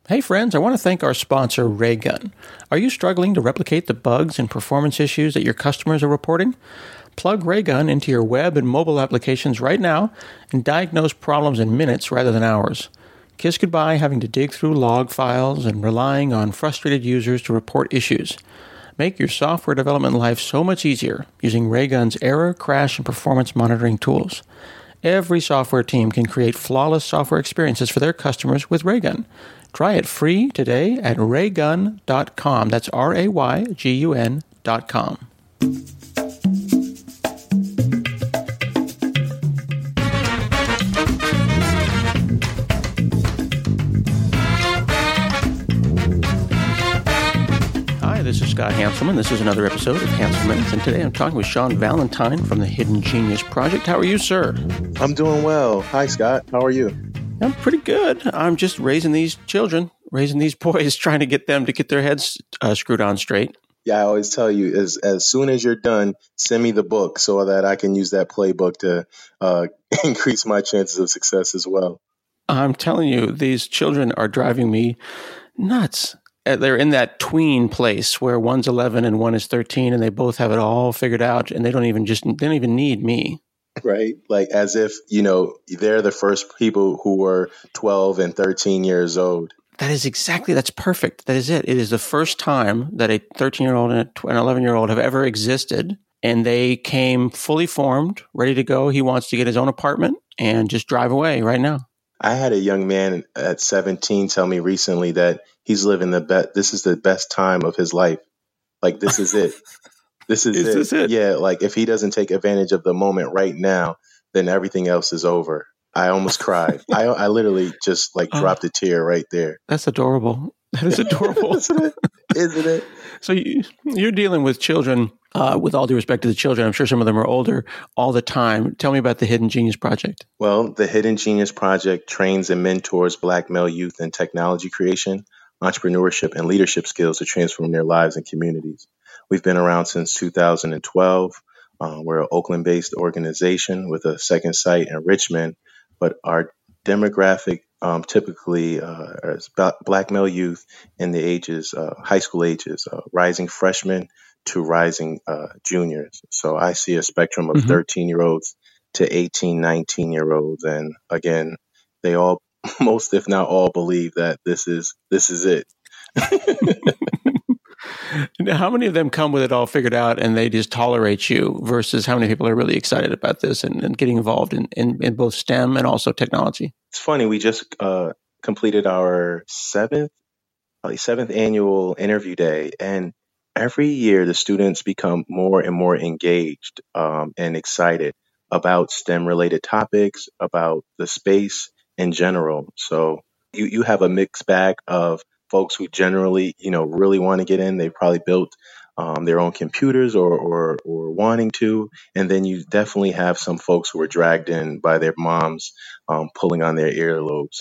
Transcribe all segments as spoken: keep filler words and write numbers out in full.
Hey friends, I want to thank our sponsor, Raygun. Are you struggling to replicate the bugs and performance issues that your customers are reporting? Plug Raygun into your web and mobile applications right now and diagnose problems in minutes rather than hours. Kiss goodbye having to dig through log files and relying on frustrated users to report issues. Make your software development life so much easier using Raygun's error, crash, and performance monitoring tools. Every software team can create flawless software experiences for their customers with Raygun. Try it free today at raygun dot com. That's R A Y G U N dot com. Hi, this is Scott Hanselman. This is another episode of Hanselman, and today I'm talking with Sean Valentine from the Hidden Genius Project. How are you, sir? I'm doing well. Hi, Scott. How are you? I'm pretty good. I'm just raising these children, raising these boys, trying to get them to get their heads uh, screwed on straight. Yeah, I always tell you, as as soon as you're done, send me the book so that I can use that playbook to uh, increase my chances of success as well. I'm telling you, these children are driving me nuts. They're in that tween place where one's eleven and one is thirteen, and they both have it all figured out, and they don't even just they don't even need me. Right? Like as if, you know, they're the first people who were twelve and thirteen years old. That is exactly, that's perfect. That is it. It is the first time that a thirteen-year-old and an eleven-year-old have ever existed, and they came fully formed, ready to go. He wants to get his own apartment and just drive away right now. I had a young man at seventeen tell me recently that he's living the best, this is the best time of his life. Like, this is it. This is, is it. This it. Yeah, like if he doesn't take advantage of the moment right now, then everything else is over. I almost cried. I I literally just like Oh, dropped a tear right there. that's adorable. That is adorable. Isn't it? Isn't it? So you, you're dealing with children, uh, with all due respect to the children. I'm sure some of them are older all the time. Tell me about the Hidden Genius Project. Well, the Hidden Genius Project trains and mentors Black male youth in technology creation, entrepreneurship, and leadership skills to transform their lives and communities. We've been around since two thousand twelve. Uh, we're an Oakland-based organization with a second site in Richmond, but our demographic um, typically uh, is Black male youth in the ages, uh, high school ages, uh, rising freshmen to rising uh, juniors. So I see a spectrum of thirteen-year-olds to eighteen, nineteen-year-olds, and again, they all, most if not all, believe that this is this is it. Now, how many of them come with it all figured out and they just tolerate you versus how many people are really excited about this and, and getting involved in, in, in both STEM and also technology? It's funny. We just uh, completed our seventh, probably seventh annual interview day, and every year the students become more and more engaged um, and excited about STEM-related topics, about the space in general. So you you have a mixed bag of folks who generally, you know, really want to get in. They probably built um, their own computers or, or or wanting to, and then you definitely have some folks who are dragged in by their moms, um, pulling on their earlobes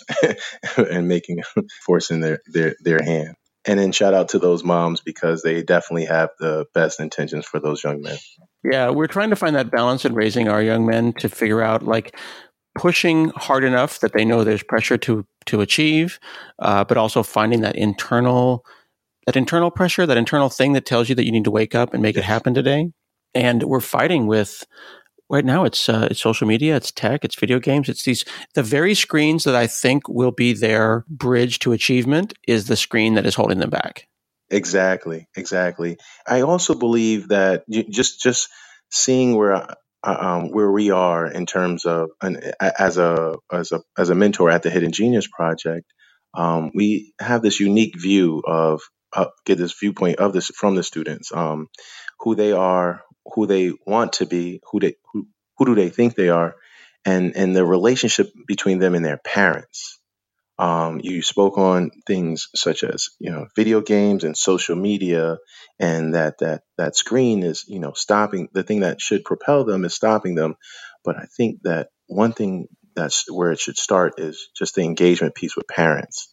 and making forcing their, their their hand. And then shout out to those moms because they definitely have the best intentions for those young men. Yeah, we're trying to find that balance in raising our young men to figure out like pushing hard enough that they know there's pressure to to achieve, uh, but also finding that internal that internal pressure, that internal thing that tells you that you need to wake up and make it happen today. And we're fighting with right now. It's uh, it's social media, it's tech, it's video games, it's these the very screens that I think will be their bridge to achievement is the screen that is holding them back. Exactly, exactly. I also believe that you, just just seeing where uh, um, where we are in terms of an, as a as a as a mentor at the Hidden Genius Project, um, we have this unique view of uh, get this viewpoint of this from the students, um, who they are, who they want to be, who they who, who do they think they are, and and the relationship between them and their parents. Um, you spoke on things such as, you know, video games and social media, and that that that screen is, you know, stopping the thing that should propel them is stopping them. But I think that one thing that's where it should start is just the engagement piece with parents,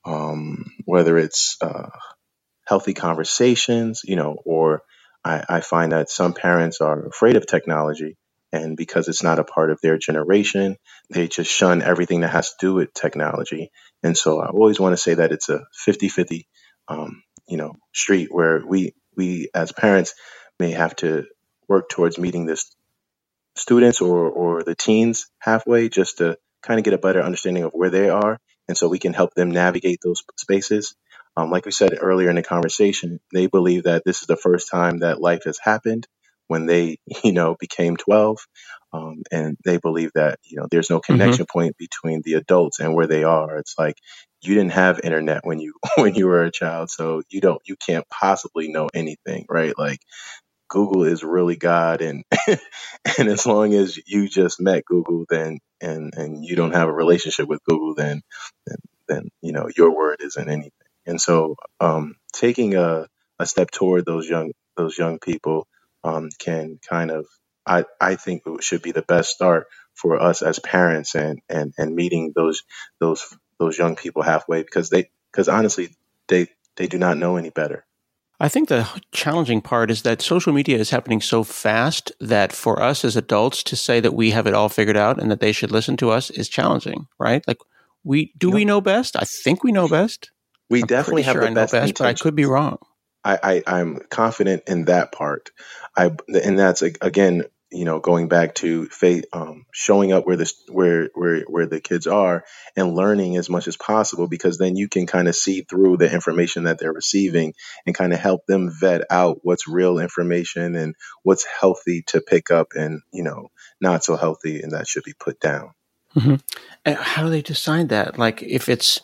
um, whether it's uh, healthy conversations, you know, or I, I find that some parents are afraid of technology And because it's not a part of their generation, they just shun everything that has to do with technology. And so I always want to say that it's a fifty-fifty, um, you know, street where we, we as parents may have to work towards meeting this students or, or the teens halfway just to kind of get a better understanding of where they are. And so we can help them navigate those spaces. Um, like we said earlier in the conversation, they believe that this is the first time that life has happened when they, you know, became twelve. Um, and they believe that, you know, there's no connection Mm-hmm. point between the adults and where they are. It's like you didn't have internet when you when you were a child, so you don't you can't possibly know anything, right? Like Google is really God, and and as long as you just met Google, then and and you don't have a relationship with Google, then then, then you know your word isn't anything. And so, um, taking a a step toward those young those young people um, can kind of I I think it should be the best start for us as parents, and and and meeting those those those young people halfway, because they because honestly they they do not know any better. I think the challenging part is that social media is happening so fast that for us as adults to say that we have it all figured out and that they should listen to us is challenging, right? Like, we do we No, know best? I think we know best. we I'm pretty definitely have sure the I know best best, but I could be intentions. wrong. I, I I'm confident in that part. I and that's like, again, you know, going back to faith, um, showing up where the where where where the kids are and learning as much as possible, because then you can kind of see through the information that they're receiving and kind of help them vet out what's real information and what's healthy to pick up, and you know, not so healthy and that should be put down. Mm-hmm. And how do they decide that? Like, if it's,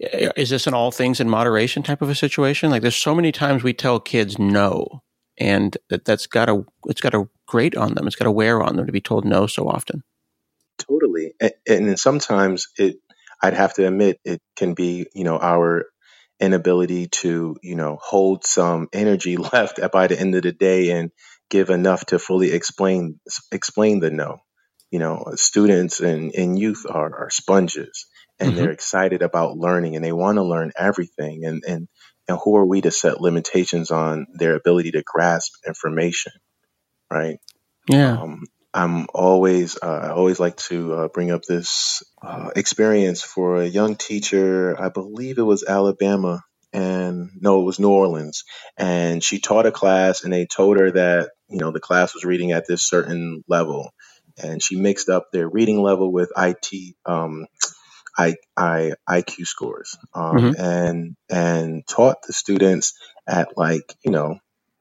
is this an all things in moderation type of a situation? Like, there's so many times we tell kids no, and that that's got to, it's got to grate on them. It's got to wear on them to be told no so often. Totally. And, and sometimes it, I'd have to admit, it can be, you know, our inability to, you know, hold some energy left at by the end of the day and give enough to fully explain explain the no. You know, students and, and youth are, are sponges, and Mm-hmm. they're excited about learning, and they want to learn everything. And, and and who are we to set limitations on their ability to grasp information, right? Yeah. Um, I'm always, uh, I always like to uh, bring up this uh, experience for a young teacher. I believe it was Alabama, and no, it was New Orleans. And she taught a class, and they told her that, you know, the class was reading at this certain level. And she mixed up their reading level with I T, um, I, I, I Q scores, um, Mm-hmm. and, and taught the students at, like, you know,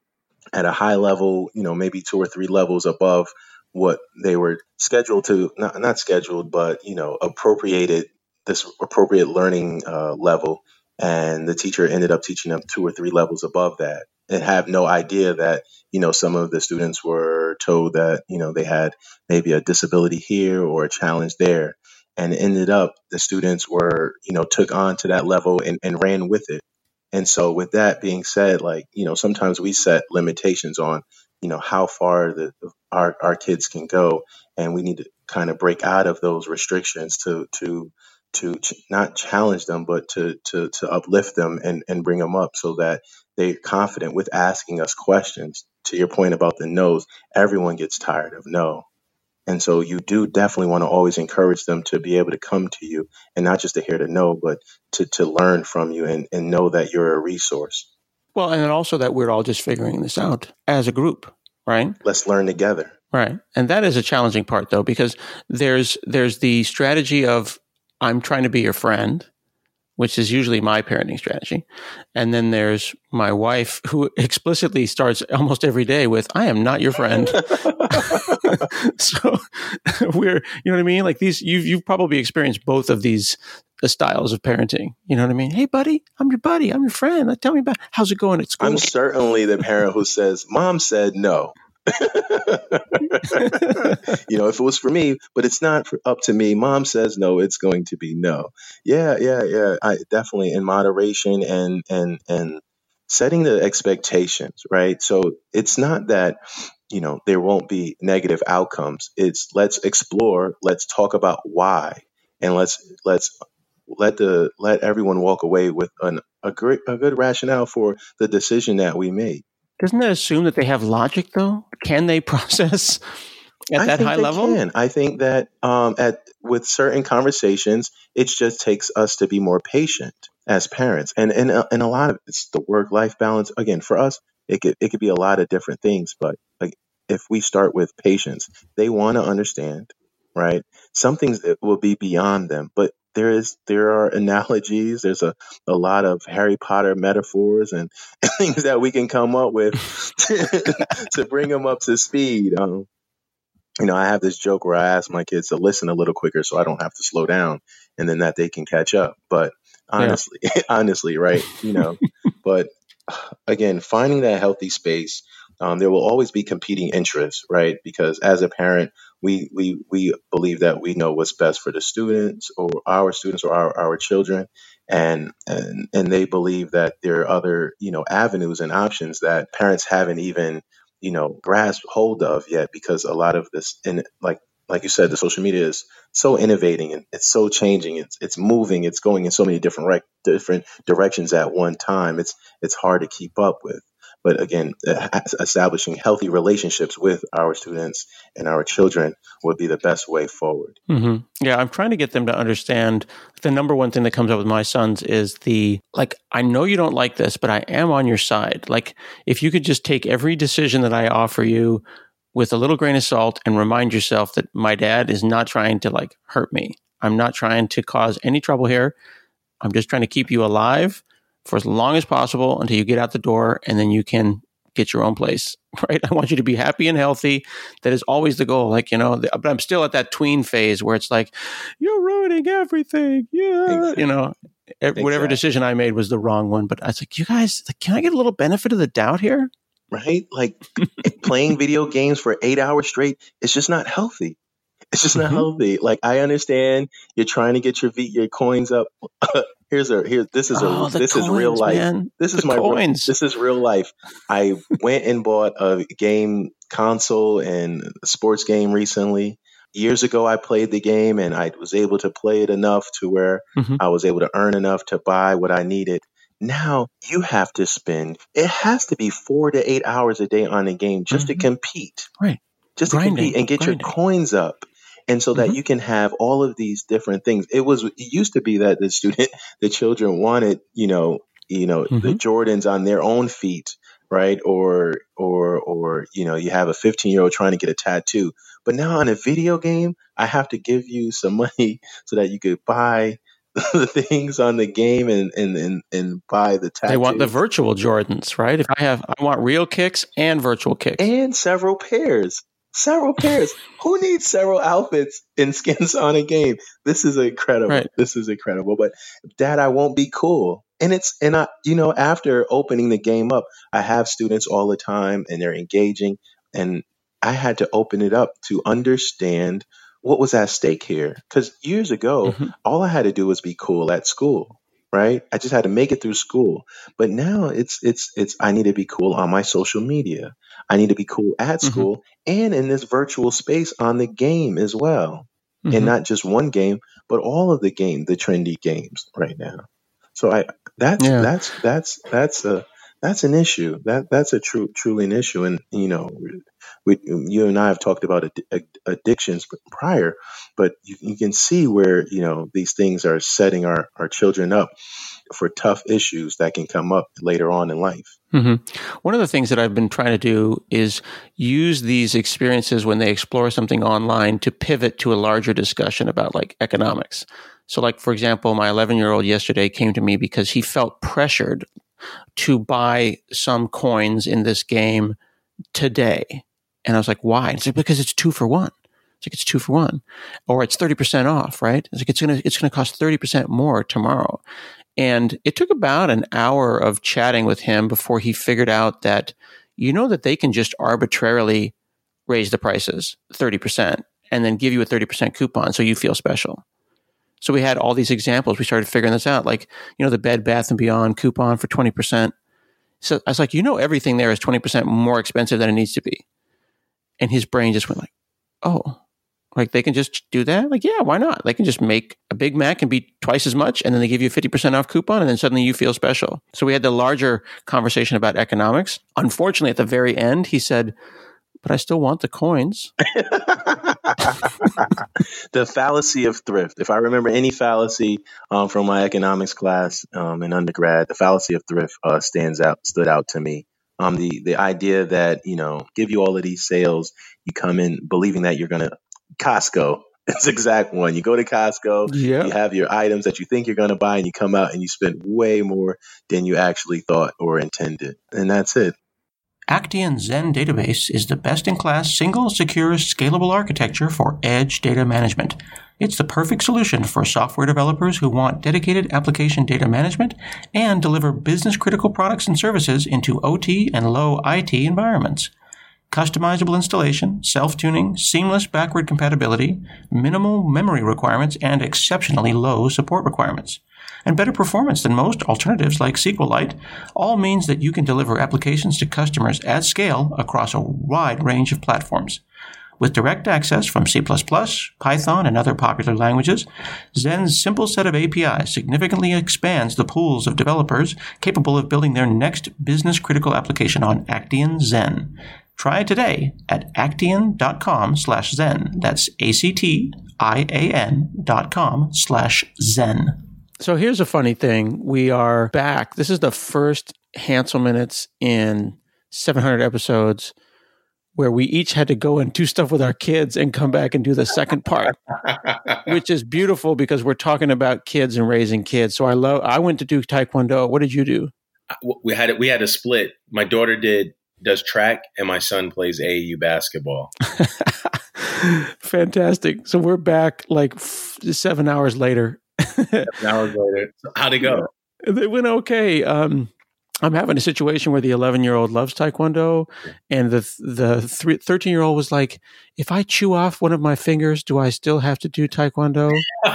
at a high level, you know, maybe two or three levels above what they were scheduled to, not, not scheduled, but, you know, appropriated this appropriate learning uh, level. And the teacher ended up teaching them two or three levels above that, and have no idea that, you know, some of the students were told that, you know, they had maybe a disability here or a challenge there. And it ended up the students were, you know, took on to that level and, and ran with it. And so with that being said, like, you know, sometimes we set limitations on, you know, how far the our, our kids can go. And we need to kind of break out of those restrictions to to to ch- not challenge them, but to to to uplift them and, and bring them up so that they're confident with asking us questions. To your point about the no's, everyone gets tired of no. And so you do definitely want to always encourage them to be able to come to you, and not just to hear the no, but to, to learn from you, and, and know that you're a resource. Well, and then also that we're all just figuring this out as a group, right? Let's learn together. Right. And that is a challenging part, though, because there's there's the strategy of I'm trying to be your friend, which is usually my parenting strategy. And then there's my wife, who explicitly starts almost every day with, I am not your friend. So we're, you know what I mean? Like these, you've, you've probably experienced both of these uh, styles of parenting. You know what I mean? Hey, buddy, I'm your buddy. I'm your friend. Tell me about, how's it going at school? I'm certainly the parent who says, Mom said no. You know, if it was for me, but it's not for, up to me. Mom says no, it's going to be no. Yeah, yeah, yeah. I definitely in moderation, and and and setting the expectations, right? So it's not that, you know, there won't be negative outcomes. It's let's explore, let's talk about why, and let's let's let the let everyone walk away with an a great a good rationale for the decision that we made. Doesn't that assume that they have logic, though? Can they process at I that think high they level? can. I think that um, at with certain conversations, it just takes us to be more patient as parents, and and uh, and a lot of it's the work life balance. Again, for us, it could it could be a lot of different things, but like if we start with patience, they want to understand, right? Some things that will be beyond them, but there is there are analogies. There's a a lot of Harry Potter metaphors and things that we can come up with to, to bring them up to speed. Um, you know, I have this joke where I ask my kids to listen a little quicker so I don't have to slow down and then that they can catch up. But Yeah. honestly, honestly, right, you know, but again, finding that healthy space, um, there will always be competing interests, right? Because as a parent, we, we, we believe that we know what's best for the students or our students or our, our children. And, and, and they believe that there are other, you know, avenues and options that parents haven't even, you know, grasped hold of yet, because a lot of this, and like, like you said, the social media is so innovating and it's so changing. It's it's moving. It's going in so many different rec- different directions at one time. It's it's hard to keep up with. But again, uh, establishing healthy relationships with our students and our children would be the best way forward. Mm-hmm. Yeah, I'm trying to get them to understand. The number one thing that comes up with my sons is the, like, I know you don't like this, but I am on your side. Like, if you could just take every decision that I offer you with a little grain of salt and remind yourself that my dad is not trying to, like, hurt me. I'm not trying to cause any trouble here. I'm just trying to keep you alive for as long as possible until you get out the door, and then you can get your own place, right? I want you to be happy and healthy. That is always the goal. Like, you know, the, but I'm still at that tween phase where it's like, you're ruining everything. Yeah. Exactly. You know, whatever Exactly. decision I made was the wrong one. But I was like, you guys, like, can I get a little benefit of the doubt here? Right? Like playing video games for eight hours straight, it's just not healthy. It's just not Mm-hmm. healthy. Like, I understand you're trying to get your v- your coins up. here's a here. This is a Oh, the this coins, is real life. man. This is The my real, coins. this is real life. I went and bought a game console and a sports game recently. Years ago, I played the game and I was able to play it enough to where Mm-hmm. I was able to earn enough to buy what I needed. Now you have to spend. It has to be four to eight hours a day on a game just Mm-hmm. to compete. Right. Just to Grinding. compete and get Grinding. your coins up. And so that Mm-hmm. you can have all of these different things. It was it used to be that the student, the children wanted, you know, you know, Mm-hmm. the Jordans on their own feet, right? Or or or you know, you have a fifteen year old trying to get a tattoo. But now on a video game, I have to give you some money so that you could buy the things on the game and and and, and buy the tattoo. They want the virtual Jordans, right? If I have, I want real kicks and virtual kicks. And several pairs. Several pairs. Who needs several outfits and skins on a game? This is incredible. Right. This is incredible. But Dad, I won't be cool. And it's and I you know, after opening the game up, I have students all the time and they're engaging. And I had to open it up to understand what was at stake here. Because years ago, Mm-hmm. all I had to do was be cool at school. Right? I just had to make it through school. But now it's it's it's I need to be cool on my social media. I need to be cool at Mm-hmm. school and in this virtual space on the game as well. Mm-hmm. And not just one game, but all of the game, the trendy games right now. So I that's Yeah. that's that's that's a that's an issue. That that's a true truly an issue. And you know, we, you and I have talked about ad- ad- addictions prior, but you, you can see where you know these things are setting our our children up for tough issues that can come up later on in life. Mm-hmm. One of the things that I've been trying to do is use these experiences when they explore something online to pivot to a larger discussion about like economics. So like, for example, my eleven year old yesterday came to me because he felt pressured to buy some coins in this game today. And I was like, why? It's like, because it's two for one. It's like, it's two for one, or it's thirty percent off, right? It's like, it's going to, it's going to cost thirty percent more tomorrow. And it took about an hour of chatting with him before he figured out that, you know, that they can just arbitrarily raise the prices thirty percent and then give you a thirty percent coupon so you feel special. So we had all these examples. We started figuring this out, like, you know, the Bed Bath and Beyond coupon for twenty percent. So I was like, you know, everything there is twenty percent more expensive than it needs to be. And his brain just went like, oh, like they can just do that? Like, yeah, why not? They can just make a Big Mac and be twice as much, and then they give you a fifty percent off coupon, and then suddenly you feel special. So we had the larger conversation about economics. Unfortunately, at the very end, he said, but I still want the coins. The fallacy of thrift. If I remember any fallacy um, from my economics class um, in undergrad, the fallacy of thrift uh, stands out, stood out to me. Um, the the idea that, you know, give you all of these sales, you come in believing that you're gonna Costco. It's the exact one. You go to Costco, Yeah. you have your items that you think you're gonna buy, and you come out and you spend way more than you actually thought or intended, and that's it. Actian Zen Database is the best-in-class, single, secure, scalable architecture for edge data management. It's the perfect solution for software developers who want dedicated application data management and deliver business-critical products and services into O T and low I T environments. Customizable installation, self-tuning, seamless backward compatibility, minimal memory requirements, and exceptionally low support requirements. And better performance than most alternatives like SQLite, all means that you can deliver applications to customers at scale across a wide range of platforms. With direct access from C plus plus, Python, and other popular languages, Zen's simple set of A P Is significantly expands the pools of developers capable of building their next business-critical application on Actian Zen. Try it today at actian.com slash Zen. That's A-C-T-I-A-N dot com slash Zen. So here's a funny thing. We are back. This is the first Hansel Minutes in seven hundred episodes where we each had to go and do stuff with our kids and come back and do the second part, which is beautiful because we're talking about kids and raising kids. So I love, I went to do Taekwondo. What did you do? We had, we had a split. My daughter did, does track and my son plays A A U basketball. Fantastic. So we're back like f- seven hours later. Seven hours later. How'd it go? It went okay. Um, I'm having a situation where the eleven-year-old loves Taekwondo, and the the thirteen-year-old was like, if I chew off one of my fingers, do I still have to do Taekwondo?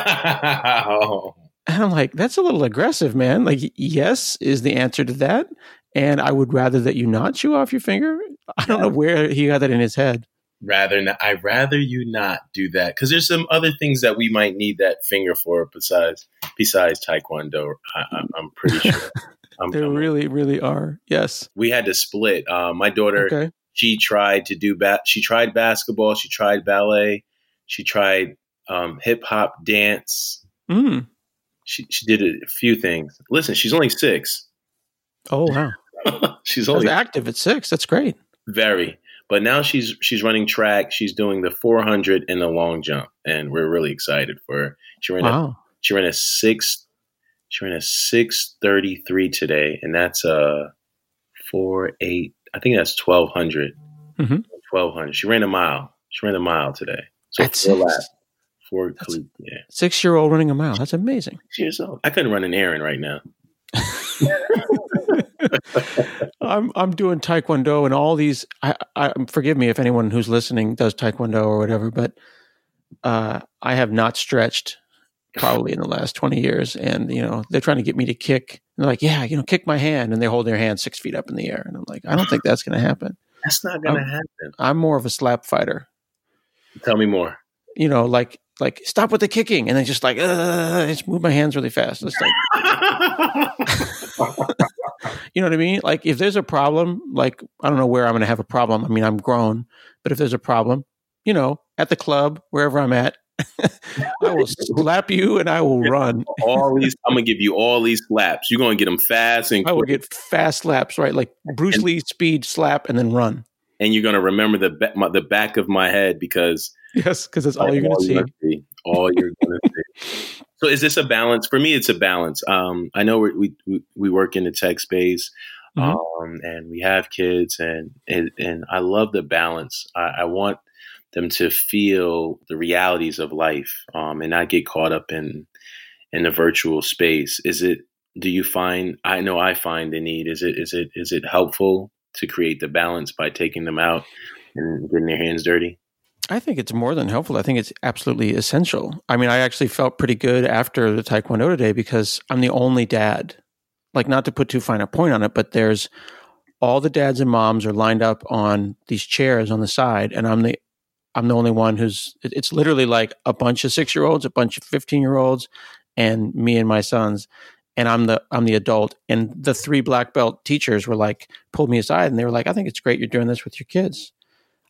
Oh. And I'm like, that's a little aggressive, man. Like, yes is the answer to that. And I would rather that you not chew off your finger. I don't know where he got that in his head. Rather not, I'd rather you not do that because there's some other things that we might need that finger for besides besides Taekwondo. I, I'm, I'm pretty sure. I'm, there I'm, really, really are. Yes. We had to split. Uh, my daughter, okay. she tried to do ba- she tried basketball, she tried ballet, she tried um, hip hop, dance. Mm. She she did a few things. Listen, she's only six. Oh wow. She's only active at six. That's great. Very. But now she's she's running track. She's doing the four hundred and the long jump, and we're really excited for her. She ran wow. a she ran a six she ran a six thirty three today, and that's a four eight. I think that's twelve hundred. Mm-hmm. Twelve hundred. She ran a mile. She ran a mile today. So At four six. laps. Four. Yeah. Six year old running a mile. That's amazing. Six years old. I couldn't run an errand right now. I'm I'm doing Taekwondo and all these. I, I forgive me if anyone who's listening does Taekwondo or whatever, but uh, I have not stretched probably in the last twenty years. And you know, they're trying to get me to kick. They're like, yeah, you know, kick my hand, and they hold their hand six feet up in the air, and I'm like, I don't think that's going to happen. That's not going to happen. I'm more of a slap fighter. Tell me more. You know, like like stop with the kicking, and then just like uh, just move my hands really fast. It's like. You know what I mean? Like if there's a problem, like I don't know where I'm going to have a problem. I mean, I'm grown, but if there's a problem, you know, at the club, wherever I'm at, I will slap you and I will run. All these, I'm going to give you all these slaps. You're going to get them fast and quick. I will get fast slaps, right? Like Bruce and, Lee speed slap and then run. And you're going to remember the ba- my, the back of my head because yes, because that's all you're going to see. see. All you're going to see. So is this a balance? For me, it's a balance. Um, I know we we we work in the tech space, mm-hmm. um, and we have kids, and and, and I love the balance. I, I want them to feel the realities of life, um, and not get caught up in in the virtual space. Is it? Do you find? I know I find the need. Is it? Is it? Is it helpful to create the balance by taking them out and getting their hands dirty? I think it's more than helpful. I think it's absolutely essential. I mean, I actually felt pretty good after the Taekwondo today because I'm the only dad. Like, not to put too fine a point on it, but there's all the dads and moms are lined up on these chairs on the side, and I'm the I'm the only one who's. It's literally like a bunch of six year olds, a bunch of fifteen year olds, and me and my sons, and I'm the I'm the adult. And the three black belt teachers were like pulled me aside, and they were like, "I think it's great you're doing this with your kids."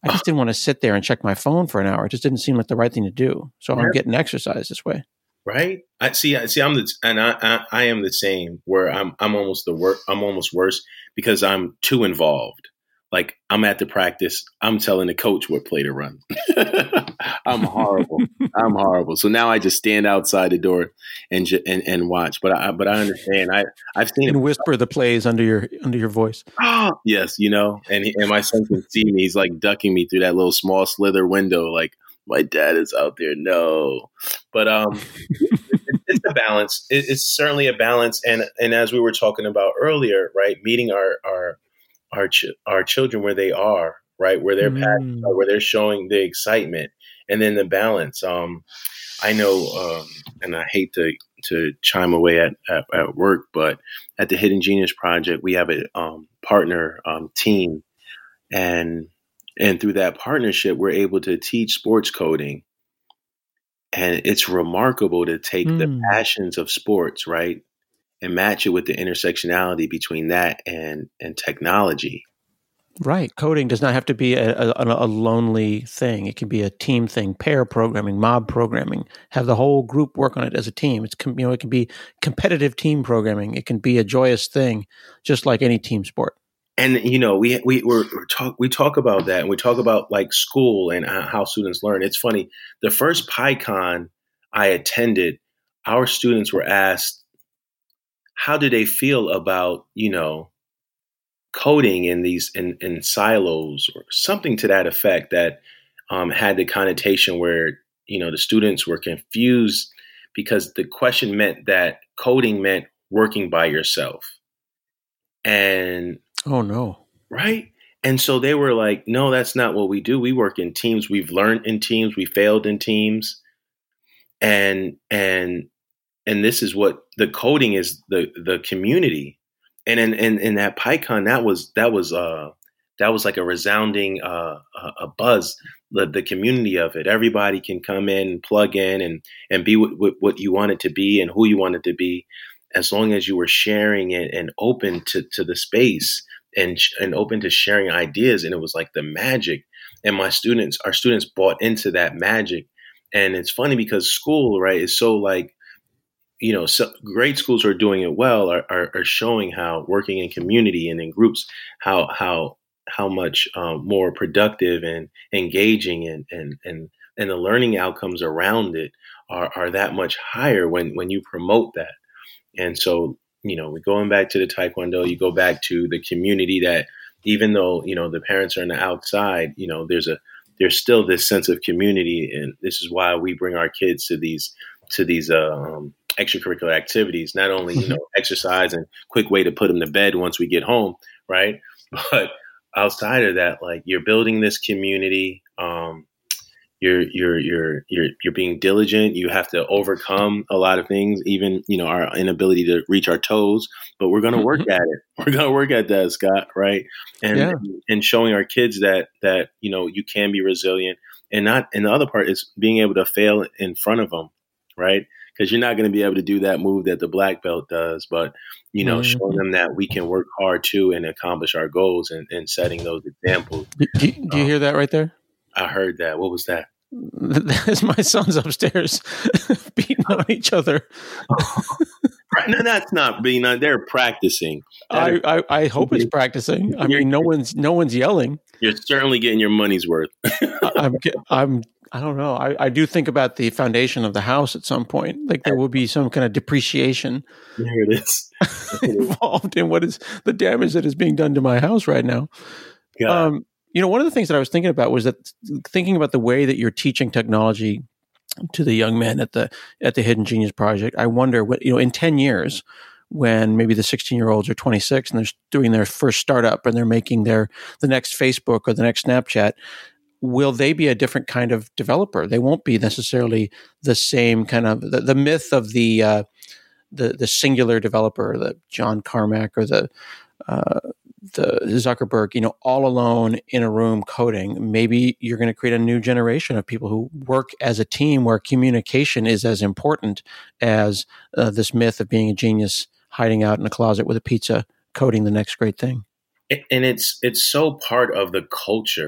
I just didn't want to sit there and check my phone for an hour. It just didn't seem like the right thing to do. So I'm getting exercise this way. Right. I see. I see. I'm the, and I, I, I am the same where I'm, I'm almost the work. I'm almost worse because I'm too involved. Like I'm at the practice. I'm telling the coach what play to run. I'm horrible. I'm horrible. So now I just stand outside the door and ju- and, and watch. But I but I understand. I I've seen and it. Whisper the plays under your under your voice. Yes, you know. And he, and my son can see me. He's like ducking me through that little small slither window. Like my dad is out there. No, but um, it, it's a balance. It, it's certainly a balance. And and as we were talking about earlier, right, meeting our our our ch- our children where they are, right, where they're Mm. passionate, where they're showing the excitement, and then the balance. Um, I know, um, and I hate to to chime away at, at at work, but at the Hidden Genius Project, we have a um, partner um, team, and and through that partnership, we're able to teach sports coding, and it's remarkable to take Mm. the passions of sports, right, and match it with the intersectionality between that and and technology. Right. Coding does not have to be a, a, a lonely thing. It can be a team thing, pair programming, mob programming, have the whole group work on it as a team. It's, com- you know, it can be competitive team programming. It can be a joyous thing, just like any team sport. And, you know, we, we, we're, we're talk, we talk about that and we talk about like school and how students learn. It's funny. The first PyCon I attended, our students were asked, how do they feel about, you know, coding in these in, in silos or something to that effect that um, had the connotation where, you know, the students were confused because the question meant that coding meant working by yourself. And oh, no. Right. And so they were like, no, that's not what we do. We work in teams. We've learned in teams. We failed in teams. And and and this is what the coding is, the the community. And in, in, in that PyCon, that was that was uh that was like a resounding uh a buzz, the the community of it. Everybody can come in, plug in, and and be what, what, what you want it to be and who you want it to be, as long as you were sharing it and open to, to the space and and open to sharing ideas. And it was like the magic. And my students, our students bought into that magic. And it's funny because school, right, is so like, you know, so great schools are doing it well, are, are, are showing how working in community and in groups, how how how much um, more productive and engaging and and and and the learning outcomes around it are, are that much higher when when you promote that. And so, you know, going back to the Taekwondo, you go back to the community that even though, you know, the parents are on the outside, you know, there's a there's still this sense of community. And this is why we bring our kids to these to these um, extracurricular activities, not only, you know, exercise and quick way to put them to bed once we get home. Right. But outside of that, like you're building this community. Um, You're you're you're you're you're being diligent. You have to overcome a lot of things, even, you know, our inability to reach our toes. But we're going to work at it. We're going to work at that, Scott. Right? And Yeah. and showing our kids that that you know you can be resilient, and not. And the other part is being able to fail in front of them, right? Because you're not going to be able to do that move that the black belt does, but you know, Mm-hmm. showing them that we can work hard too and accomplish our goals, and, and setting those examples. Do, do, do you Um, hear that right there? I heard that. What was that? That's my sons upstairs beating on each other. Right. No, that's not being. They're practicing. I, I, I hope it's practicing. I mean, no one's no one's yelling. You're certainly getting your money's worth. I- I'm I'm I don't know. I, I do think about the foundation of the house at some point. Like there will be some kind of depreciation There it is. involved in what is the damage that is being done to my house right now. God. Um, you know, one of the things that I was thinking about was that thinking about the way that you're teaching technology to the young men at the at the Hidden Genius Project. I wonder what, you know, in ten years, when maybe the sixteen year olds are twenty-six and they're doing their first startup and they're making their the next Facebook or the next Snapchat, will they be a different kind of developer? They won't be necessarily the same kind of the, the myth of the uh, the the singular developer, the John Carmack or the uh, the Zuckerberg, you know, all alone in a room coding. Maybe you're going to create a new generation of people who work as a team where communication is as important as uh, this myth of being a genius hiding out in a closet with a pizza coding the next great thing. And it's it's so part of the culture,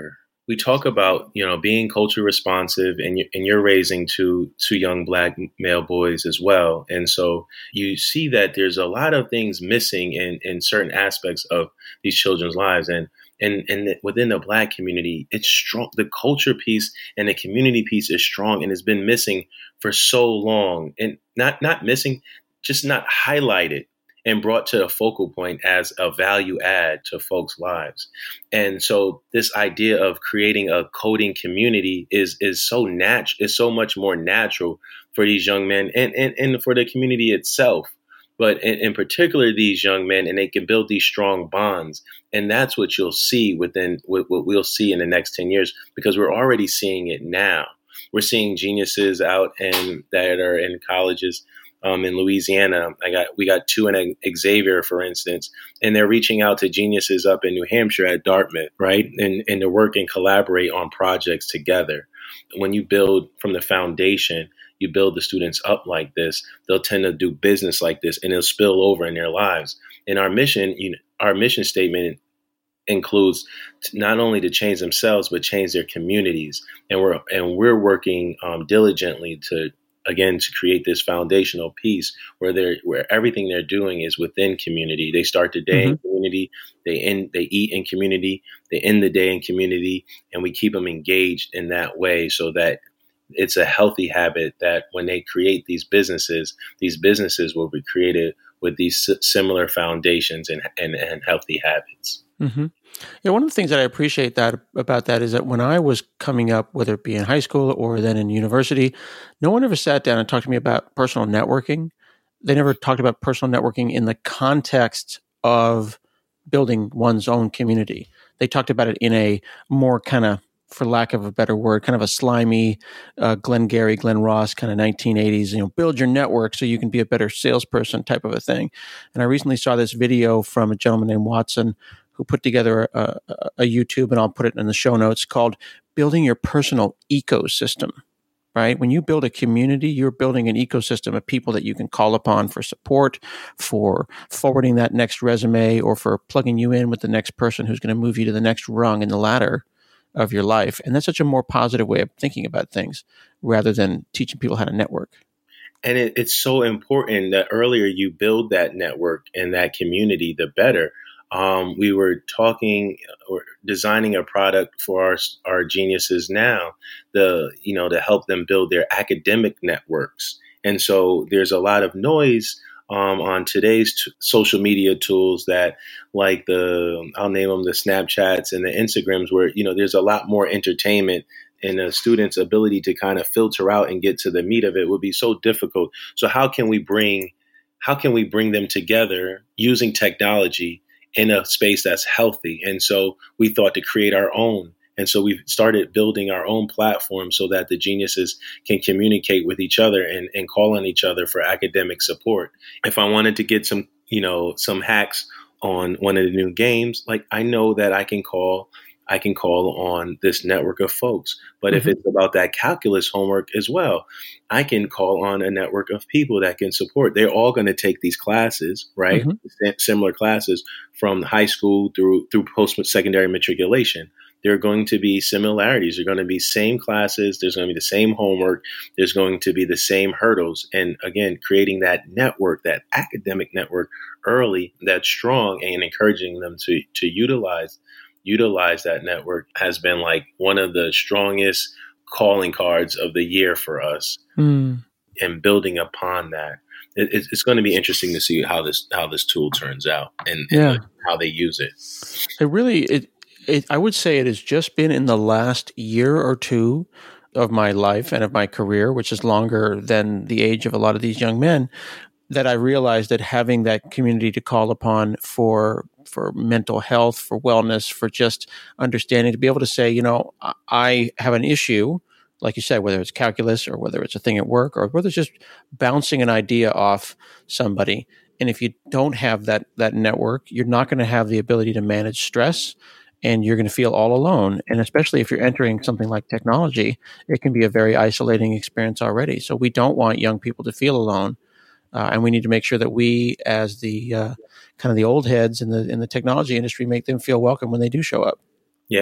we talk about, you know, being culture responsive, and, you, and you're raising two, two young Black male boys as well. And so you see that there's a lot of things missing in, in certain aspects of these children's lives. And, and, and within the Black community, it's strong. The culture piece and the community piece is strong and has been missing for so long, and not, not missing, just not highlighted and brought to a focal point as a value add to folks' lives. And so this idea of creating a coding community is is so natural, is so much more natural for these young men and, and, and for the community itself. But in, in particular, these young men, and they can build these strong bonds. And that's what you'll see within what, what we'll see in the next ten years, because we're already seeing it now. We're seeing geniuses out and that are in colleges. Um, in Louisiana, I got we got two in Xavier, for instance, and they're reaching out to geniuses up in New Hampshire at Dartmouth, right? And, and to work and collaborate on projects together. When you build from the foundation, you build the students up like this, they'll tend to do business like this, and it'll spill over in their lives. And our mission, you know, our mission statement includes not only to change themselves, but change their communities. And we're and we're working um, diligently to. Again, to create this foundational piece where they're where everything they're doing is within community. They start the day mm-hmm. in community, they end, they eat in community, they end the day in community, and we keep them engaged in that way so that it's a healthy habit that when they create these businesses, these businesses will be created with these similar foundations and and, and healthy habits. Mm-hmm. Yeah, one of the things that I appreciate that about that is that when I was coming up, whether it be in high school or then in university, no one ever sat down and talked to me about personal networking. They never talked about personal networking in the context of building one's own community. They talked about it in a more kind of, for lack of a better word, kind of a slimy uh, Glengarry, Glen Ross kind of nineteen eighties, you know, build your network so you can be a better salesperson type of a thing. And I recently saw this video from a gentleman named Watson who put together a, a, a YouTube, and I'll put it in the show notes, called Building Your Personal Ecosystem, right? When you build a community, you're building an ecosystem of people that you can call upon for support, for forwarding that next resume, or for plugging you in with the next person who's going to move you to the next rung in the ladder of your life. And that's such a more positive way of thinking about things rather than teaching people how to network. And it, it's so important that earlier you build that network and that community, the better. Um, we were talking or designing a product for our our geniuses now, the you know to help them build their academic networks. And so there's a lot of noise um, on today's t- social media tools that, like the I'll name them the Snapchats and the Instagrams, where you know there's a lot more entertainment, and a student's ability to kind of filter out and get to the meat of it would be so difficult. So how can we bring how can we bring them together using technology in a space that's healthy? And so we thought to create our own. And so we started building our own platform so that the geniuses can communicate with each other and, and call on each other for academic support. If I wanted to get some, you know, some hacks on one of the new games, like I know that I can call I can call on this network of folks. But mm-hmm. if it's about that calculus homework as well, I can call on a network of people that can support. They're all going to take these classes, right? Mm-hmm. Similar classes from high school through through post-secondary matriculation. There are going to be similarities. There are going to be same classes. There's going to be the same homework. There's going to be the same hurdles. And again, creating that network, that academic network early, that's strong, and encouraging them to to utilize utilize that network has been like one of the strongest calling cards of the year for us. Mm. And building upon that, it, it's going to be interesting to see how this how this tool turns out and, yeah. and how they use it. It really, it, it I would say it has just been in the last year or two of my life and of my career, which is longer than the age of a lot of these young men, that I realized that having that community to call upon for for mental health, for wellness, for just understanding, to be able to say, you know, I have an issue, like you said, whether it's calculus or whether it's a thing at work or whether it's just bouncing an idea off somebody. And if you don't have that that network, you're not going to have the ability to manage stress, and you're going to feel all alone. And especially if you're entering something like technology, it can be a very isolating experience already. So we don't want young people to feel alone. Uh, and we need to make sure that we, as the uh, kind of the old heads in the in the technology industry, make them feel welcome when they do show up. Yeah,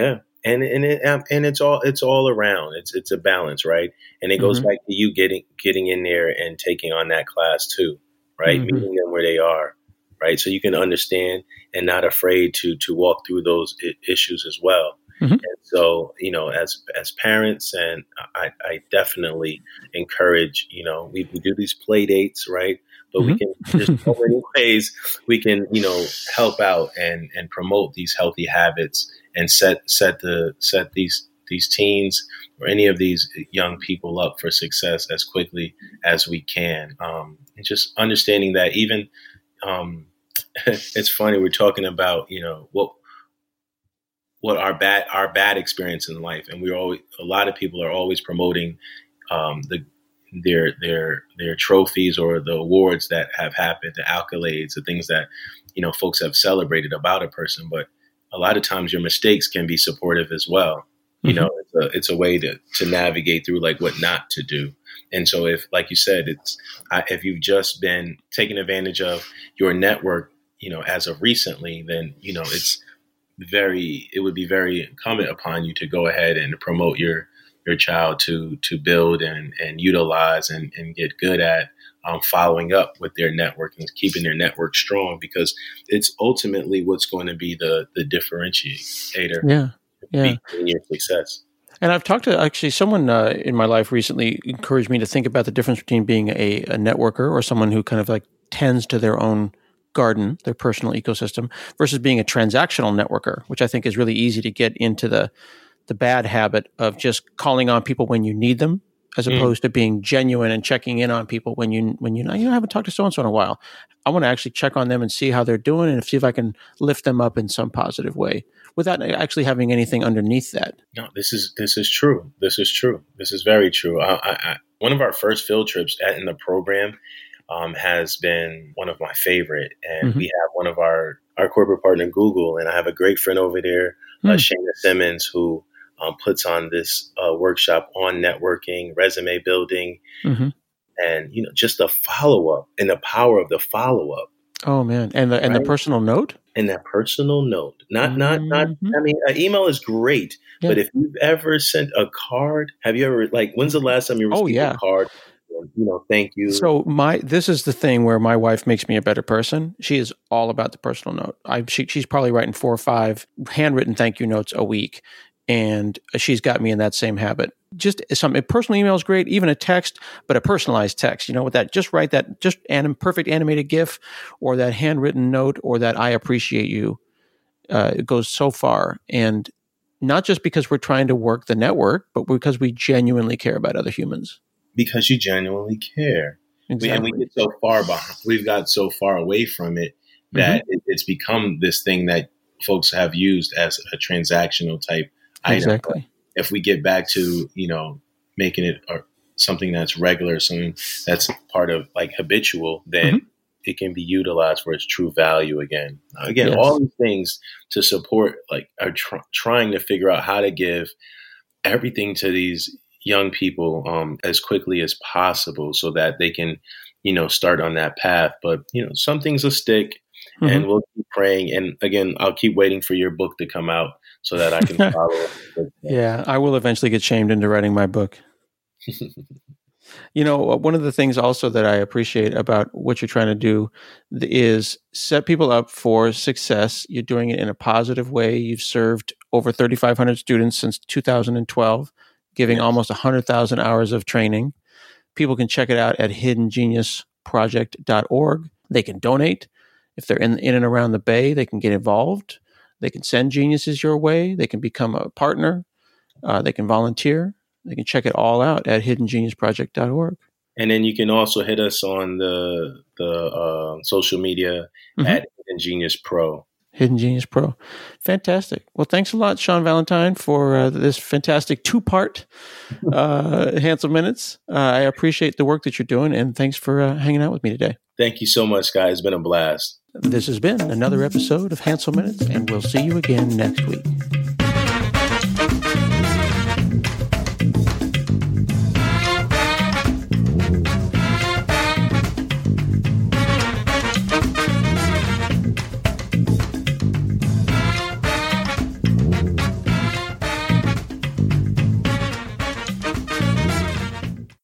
and and it, um, and it's all it's all around. It's it's a balance, right? And it goes Mm-hmm. back to you getting getting in there and taking on that class too, right? Mm-hmm. Meeting them where they are, right? So you can understand and not afraid to to walk through those I- issues as well. Mm-hmm. And so, you know, as as parents, and I, I definitely encourage, you know, we, we do these play dates, right? But Mm-hmm. we can, there's so many ways we can, you know, help out and, and promote these healthy habits and set set the set these these teens or any of these young people up for success as quickly as we can. Um, and just understanding that even um, it's funny, we're talking about, you know, what what our bad our bad experience in life, and we're always a lot of people are always promoting um, the their their their trophies or the awards that have happened, the accolades, the things that, you know, folks have celebrated about a person. But a lot of times your mistakes can be supportive as well. You Mm-hmm. know, it's a, it's a way to to navigate through like what not to do. And so if, like you said, it's uh, if you've just been taking advantage of your network, you know, as of recently, then, you know, it's very, it would be very incumbent upon you to go ahead and promote your, your child to, to build and, and utilize and, and get good at um, following up with their network and keeping their network strong, because it's ultimately what's going to be the, the differentiator Yeah. Yeah. in your success. And I've talked to actually someone uh, in my life recently encouraged me to think about the difference between being a, a networker or someone who kind of like tends to their own garden, their personal ecosystem, versus being a transactional networker, which I think is really easy to get into the the bad habit of just calling on people when you need them, as opposed mm. to being genuine and checking in on people when you when you know, you know, I haven't talked to so-and-so in a while. I want to actually check on them and see how they're doing and see if I can lift them up in some positive way without actually having anything underneath that. No, this is this is true. This is true. This is very true. I, I, I, one of our first field trips at, in the program um, has been one of my favorite. And mm-hmm. we have one of our, our corporate partner, Google, and I have a great friend over there, mm. uh, Shana Simmons, who Um, puts on this uh, workshop on networking, resume building, mm-hmm. and, you know, just the follow up and the power of the follow up. Oh man, and the and right? the personal note, and that personal note. Not mm-hmm. not not. I mean, an email is great, yeah. but if you've ever sent a card, have you ever like? When's the last time you received oh, yeah. a card? You know, thank you. So my this is the thing where my wife makes me a better person. She is all about the personal note. I she, she's probably writing four or five handwritten thank you notes a week. And she's got me in that same habit. Just some a personal email is great, even a text, but a personalized text. You know, with that, just write that, just anim, perfect animated GIF, or that handwritten note, or that I appreciate you. Uh, it goes so far, and not just because we're trying to work the network, but because we genuinely care about other humans. Because you genuinely care, exactly. we, and we get so far behind. We've got so far away from it that mm-hmm. it, it's become this thing that folks have used as a transactional type. Exactly. Item. If we get back to, you know, making it or something that's regular, something that's part of like habitual, then mm-hmm. it can be utilized for its true value again. Again, yes. all these things to support, like, are tr- trying to figure out how to give everything to these young people um, as quickly as possible so that they can, you know, start on that path. But, you know, some things will stick. Mm-hmm. And we'll keep praying. And again, I'll keep waiting for your book to come out so that I can follow. Yeah, I will eventually get shamed into writing my book. You know, one of the things also that I appreciate about what you're trying to do is set people up for success. You're doing it in a positive way. You've served over thirty-five hundred students since two thousand twelve, giving yes. almost one hundred thousand hours of training. People can check it out at hidden genius project dot org. They can donate. If they're in, in and around the Bay, they can get involved. They can send geniuses your way. They can become a partner. Uh, they can volunteer. They can check it all out at hidden genius project dot org. And then you can also hit us on the the uh, social media mm-hmm. at Hidden Genius Pro. Hidden Genius Pro. Fantastic. Well, thanks a lot, Sean Valentine, for uh, this fantastic two-part uh, Hansel Minutes. Uh, I appreciate the work that you're doing, and thanks for uh, hanging out with me today. Thank you so much, guys. It's been a blast. This has been another episode of Hansel Minutes, and we'll see you again next week.